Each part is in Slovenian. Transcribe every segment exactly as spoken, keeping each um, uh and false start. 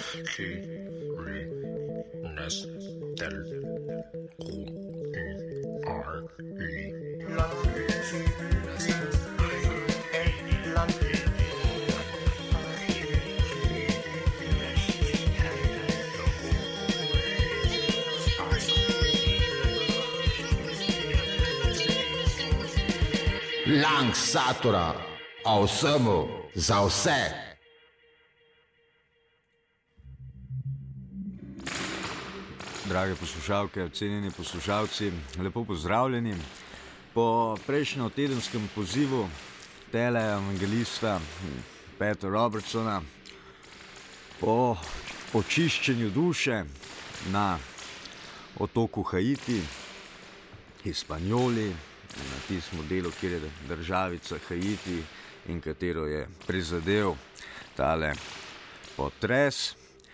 hy, ry, nes, del, ro, y, r, y, Lang Satura, o vsemu, za vse. Drage poslušalke, cenjeni poslušalci, lepo pozdravljeni. Po prejšnjem tedenskem pozivu teleevangelista Petra Robertsona po očiščenju duše na otoku Haiti, Hispanjoli, na tistem delu, kjer je državica Haiti in katero je prizadel tale potres,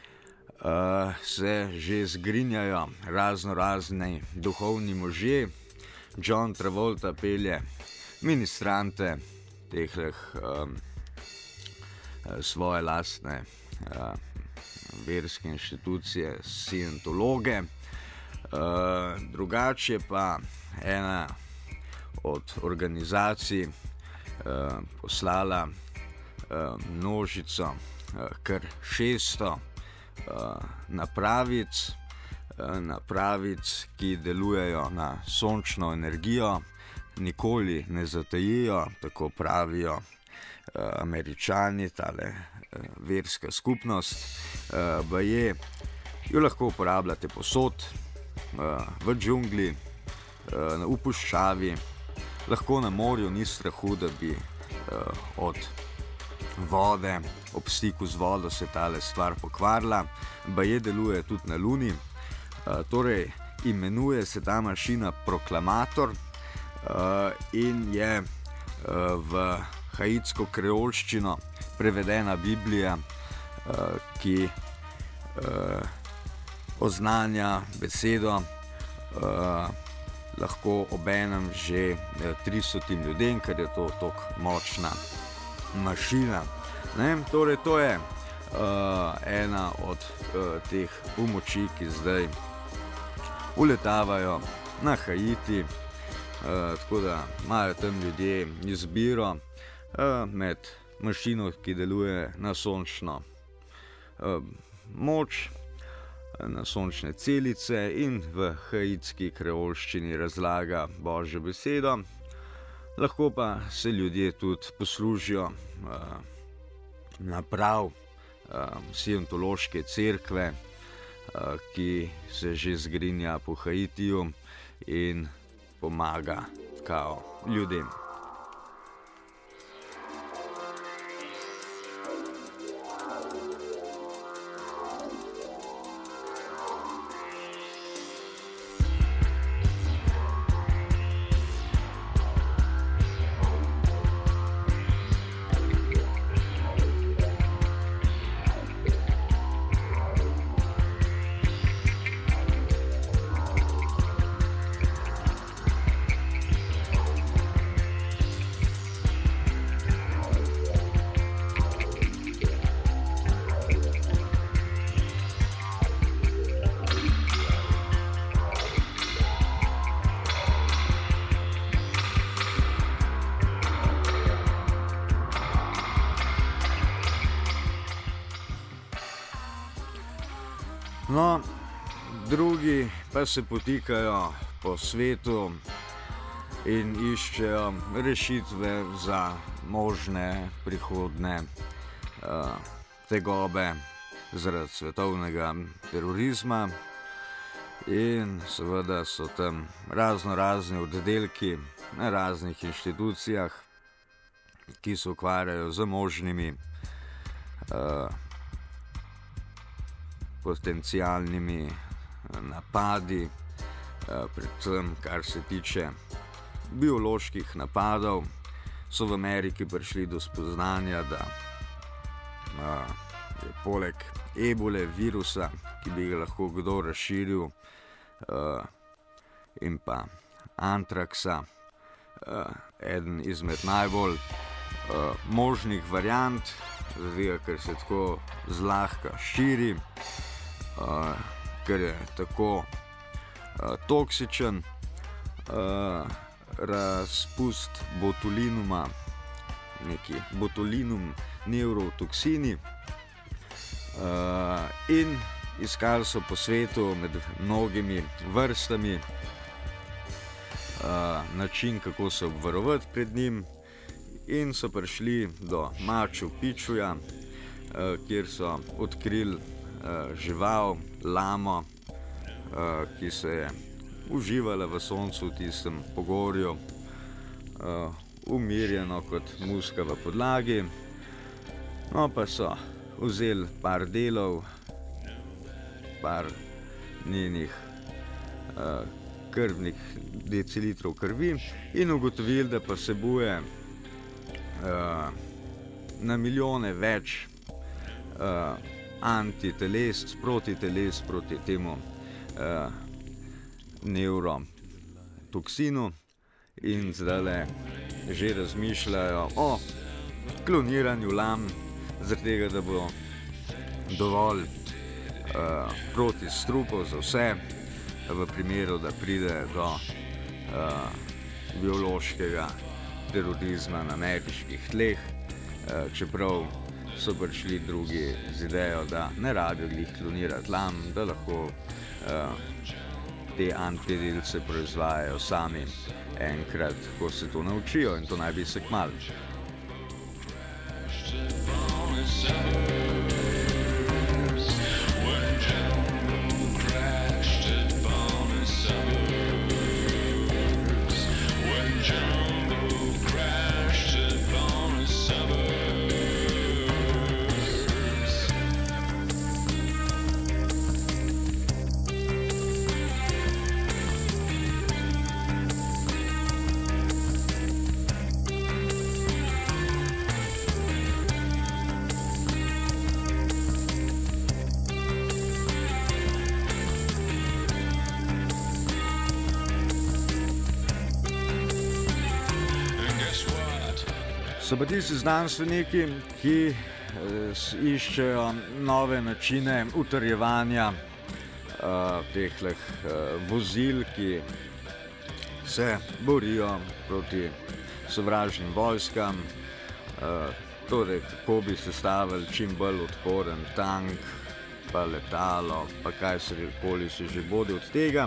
uh, se že zgrinjajo razno razni duhovni možje. John Travolta pelje ministrante tehleh um, svoje lastne uh, verske inštitucije, scientologe. Uh, drugače pa ena od organizacij uh, poslala uh, množico, uh, kar šeststo uh, napravic, uh, napravic, ki delujejo na sončno energijo, nikoli ne zatajijo, tako pravijo uh, Američani, tale uh, verska skupnost. Uh, baje, jo lahko uporabljate posod, uh, v džungli, uh, v puščavi, lahko na morju, ni strahu, da bi uh, od vode, ob stiku z vodo se tale stvar pokvarila. Baje deluje tudi na Luni, uh, torej imenuje se ta mašina Proklamator uh, in je uh, v haitsko kreolščino prevedena Biblija, uh, ki uh, oznanja besedo uh, lahko obenem že tristotim ljudem, ker je to tako močna mašina. Ne? Torej, to je uh, ena od uh, teh pomoči, ki zdaj uletavajo na Haiti, uh, tako da imajo tam ljudje izbiro uh, med mašino, ki deluje na sončno uh, moč, na sončne celice in v haitski kreolščini razlaga Božjo besedo. Lahko pa se ljudje tudi poslužijo uh, naprav uh, scientološke cerkve, uh, ki se že zgrinja po Haitiju in pomaga kao ljudem. No, drugi pa se potikajo po svetu in iščejo rešitve za možne prihodne uh, tegobe zaradi svetovnega terorizma. In seveda so tam razno razni oddelki na raznih inštitucijah, ki se ukvarjajo z možnimi uh, potencialnimi napadi, predvsem kar se tiče bioloških napadov. So v Ameriki prišli do spoznanja, da je poleg ebole virusa, ki bi ga lahko kdo razširil, in pa antraksa, eden izmed najbolj možnih variant zato ker se tako zlahka širi, uh, ker je tako uh, toksičen. Uh, razpust botulinuma, neki botulinum neurotoksini, uh, in iskali so po svetu med mnogimi vrstami uh, način, kako se obvarovati pred njim, in so prišli do Machu Picchuja, uh, kjer so odkrili uh, žival, lamo, uh, ki se je uživala v soncu v tistem pogorju, uh, umirjeno kot muska v podlagi. No, pa so vzeli par delov, par njenih uh, krvnih decilitrov krvi in ugotovili, da pa vsebuje uh, na milijone več uh, antiteles, protiteles proti temu uh, neurotoksinu, in zdaj že razmišljajo o kloniranju lam, zaradi tega, da bo dovolj uh, protistrupov za vse, v primeru, da pride do uh, biološkega terorizma na ameriških tleh, uh, čeprav so prišli drugi z idejo, da ne rabijo glih klonirati lam, da lahko uh, te antidelce proizvajajo sami enkrat, ko se to naučijo, in to naj bi se kmalu. So pa tisti znanstveniki, ki eh, iščejo nove načine utrjevanja eh, teh eh, vozil, ki se borijo proti sovražnim vojskam, eh, torej kako bi sestavili čim bolj odporen tank, pa letalo, pa kaj se koli se že bodi od tega.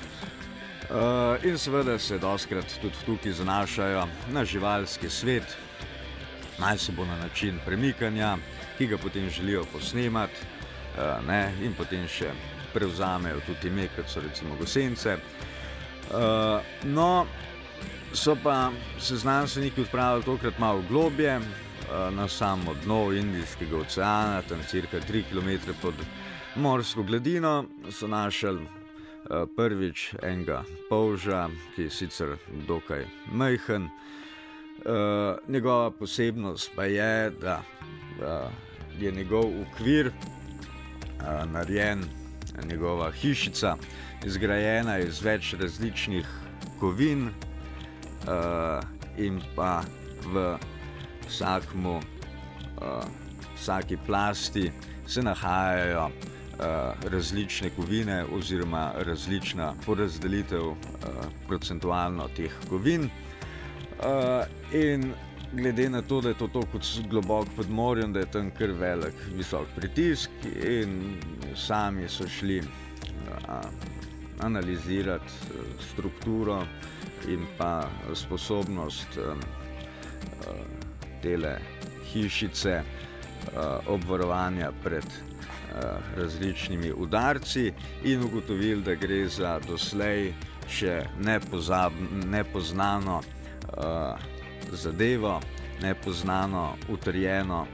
Uh, in seveda se dostkrat tudi tukaj zanašajo na živalski svet, naj se bo na način premikanja, ki ga potem želijo posnemati, uh, ne, in potem še prevzamejo tudi ime, kot so recimo gosence. Uh, no, so pa se znanstveniki odpravili tokrat malo globje, uh, na samo dno Indijskega oceana, tam cirka tri kilometre pod morsko gladino, so našli prvič enega polža, ki je sicer dokaj majhen. Uh, njegova posebnost pa je, da uh, je njegov okvir uh, narejen, njegova hišica izgrajena iz več različnih kovin, uh, in pa v vsakmu, uh, vsaki plasti se nahajajo Uh, različne kovine oziroma različna porazdelitev uh, procentualno teh kovin. Uh, in glede na to, da je to tako globoko pod morjem, da je tam kar velik visok pritisk, in sami so šli uh, analizirati uh, strukturo in pa sposobnost um, uh, tele hišice uh, obvarovanja pred različnimi udarci, in ugotovili, da gre za doslej še nepozab, nepoznano uh, zadevo, nepoznano utrjeno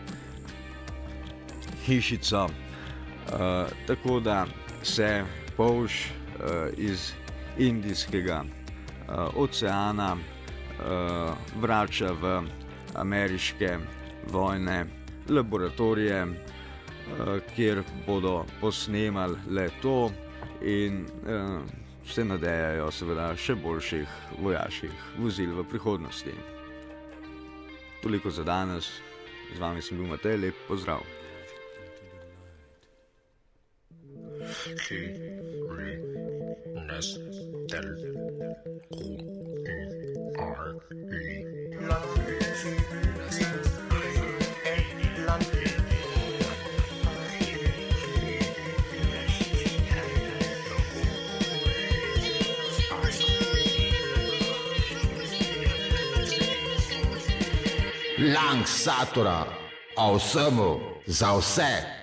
hišico, uh, tako da se polž uh, iz Indijskega uh, oceana uh, vrača v ameriške vojne laboratorije, kjer bodo posnemali le to in eh, se nadejajo seveda še boljših vojaških vozil v prihodnosti. Toliko za danes, Z vami sem bil Matej, lep pozdrav. Langsatora, o vsemu, za vse.